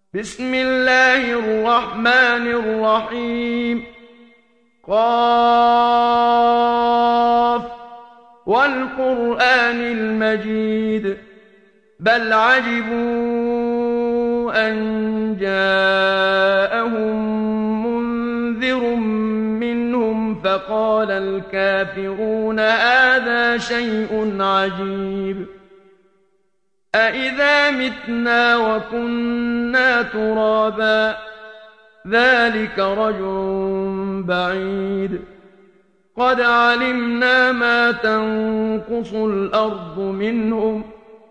بسم الله الرحمن الرحيم. قاف والقرآن المجيد بل عجبوا أن جاءهم منذر منهم فقال الكافرون هذا شيء عجيب أإذا متنا وكنا ترابا ذلك رجع بعيد قد علمنا ما تنقص الأرض منهم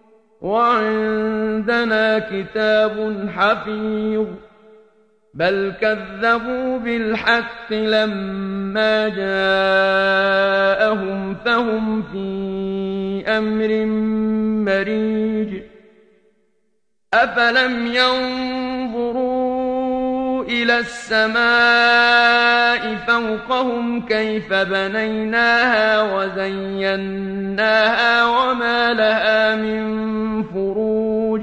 وعندنا كتاب حفيظ بل كذبوا بالحق لما جاءهم فهم في أمر مريج أفلم ينظروا إلى السماء فوقهم كيف بنيناها وزيناها وما لها من فروج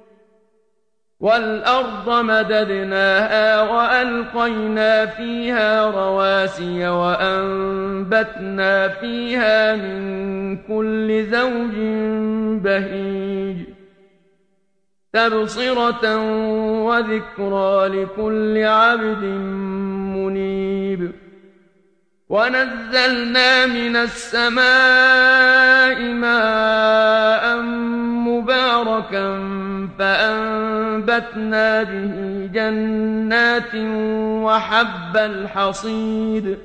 والأرض مددناها وألقينا فيها رواسي وأنبتنا فيها من كل زوج بهيج تبصرة وذكرى لكل عبد منيب ونزلنا من السماء ماء مباركا فأنبتنا به جنات وحب الحصيد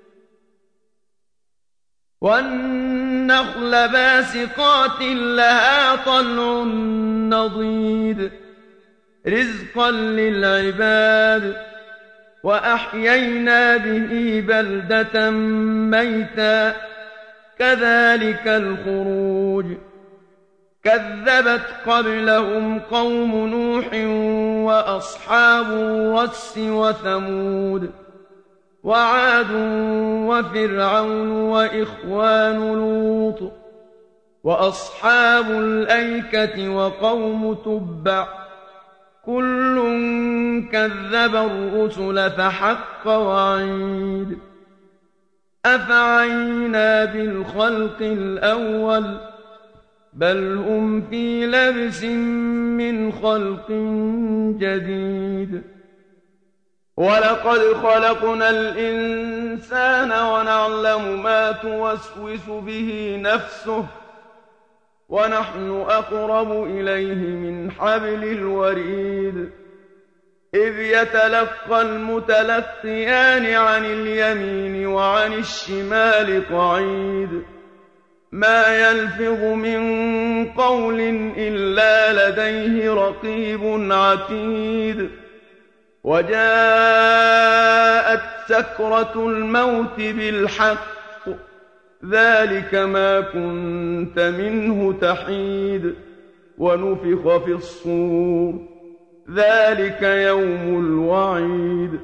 والنخل باسقات لها طلع نضيد رزقا للعباد وأحيينا به بلدة ميتا كذلك الخروج كذبت قبلهم قوم نوح وأصحاب الرس وثمود وعاد وفرعون وإخوان لوط وأصحاب الأيكة وقوم تبع كل كذب الرسل فحق وعيد أفعينا بالخلق الأول بل هم في لبس من خلق جديد ولقد خلقنا الإنسان ونعلم ما توسوس به نفسه ونحن أقرب إليه من حبل الوريد إذ يتلقى المتلقيان عن اليمين وعن الشمال قعيد ما يلفظ من قول إلا لديه رقيب عتيد وجاءت سكرة الموت بالحق ذلك ما كنت منه تحيد ونفخ في الصور ذلك يوم الوعيد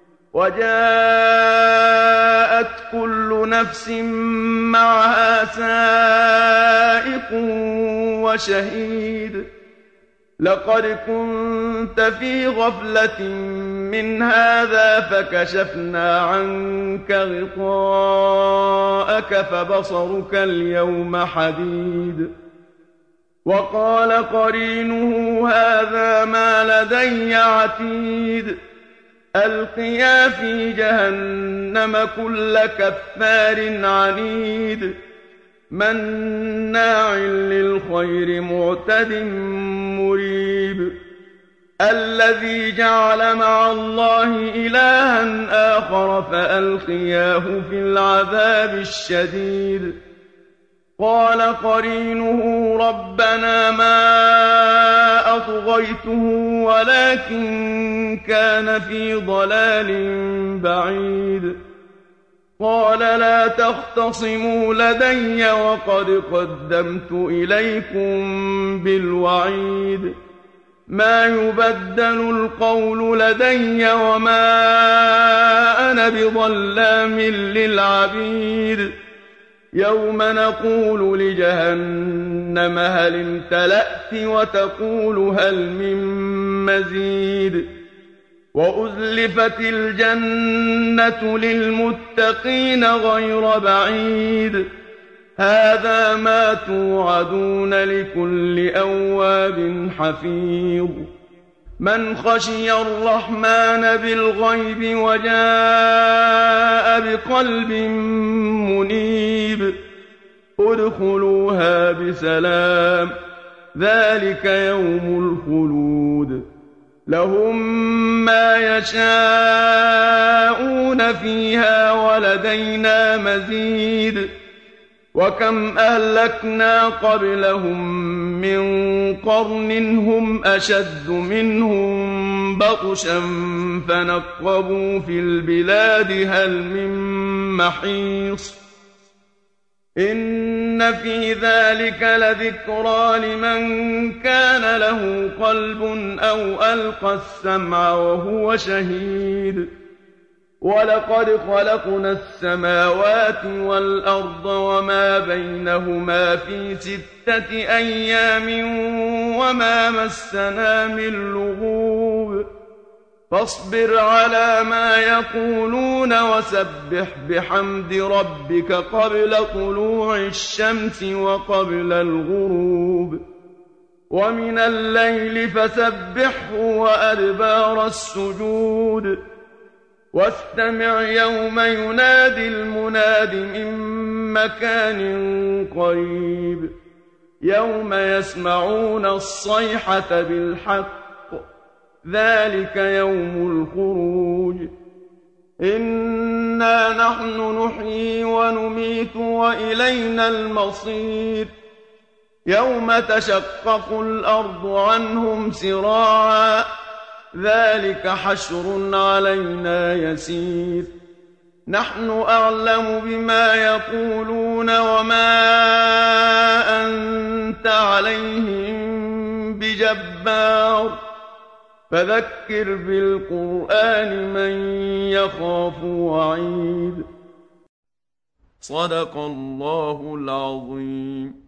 وجاءت كل نفس معها سائق وشهيد لقد كنت في غفلة من هذا فكشفنا عنك غطاءك فبصرك اليوم حديد وقال قرينه هذا ما لدي عتيد ألقيا في جهنم كل كفار عنيد مناع للخير معتد مريب الذي جعل مع الله إلها آخر فألقياه في العذاب الشديد قال قرينه ربنا ما أطغيته ولكن كان في ضلال بعيد قال لا تختصموا لدي وقد قدمت إليكم بالوعيد ما يبدل القول لدي وما أنا بظلام للعبيد يوم نقول لجهنم هل امتلأت وتقول هل من مزيد وأزلفت الجنة للمتقين غير بعيد هذا ما توعدون لكل أواب حفيظ من خشي الرحمن بالغيب وجاء بقلب منيب ادخلوها بسلام ذلك يوم الخلود لهم ما يشاءون فيها ولدينا مزيد وكم أهلكنا قبلهم من قرن هم أشد منهم بطشا فنقبوا في البلاد هل من محيص إن في ذلك لذكرى لمن كان له قلب أو ألقى السمع وهو شهيد ولقد خلقنا السماوات والأرض وما بينهما في 6 أيام وما مسنا من لغوب فاصبر على ما يقولون وسبح بحمد ربك قبل طلوع الشمس وقبل الغروب ومن الليل فسبحه وأدبار السجود واستمع يوم ينادي المناد من مكان قريب يوم يسمعون الصيحة بالحق ذلك يوم الخروج إنا نحن نحيي ونميت وإلينا المصير يوم تشقق الأرض عنهم سراعا ذلك حشر علينا يسير نحن أعلم بما يقولون وما أنت عليهم بجبار فذكر بالقرآن من يخاف وعيد صدق الله العظيم.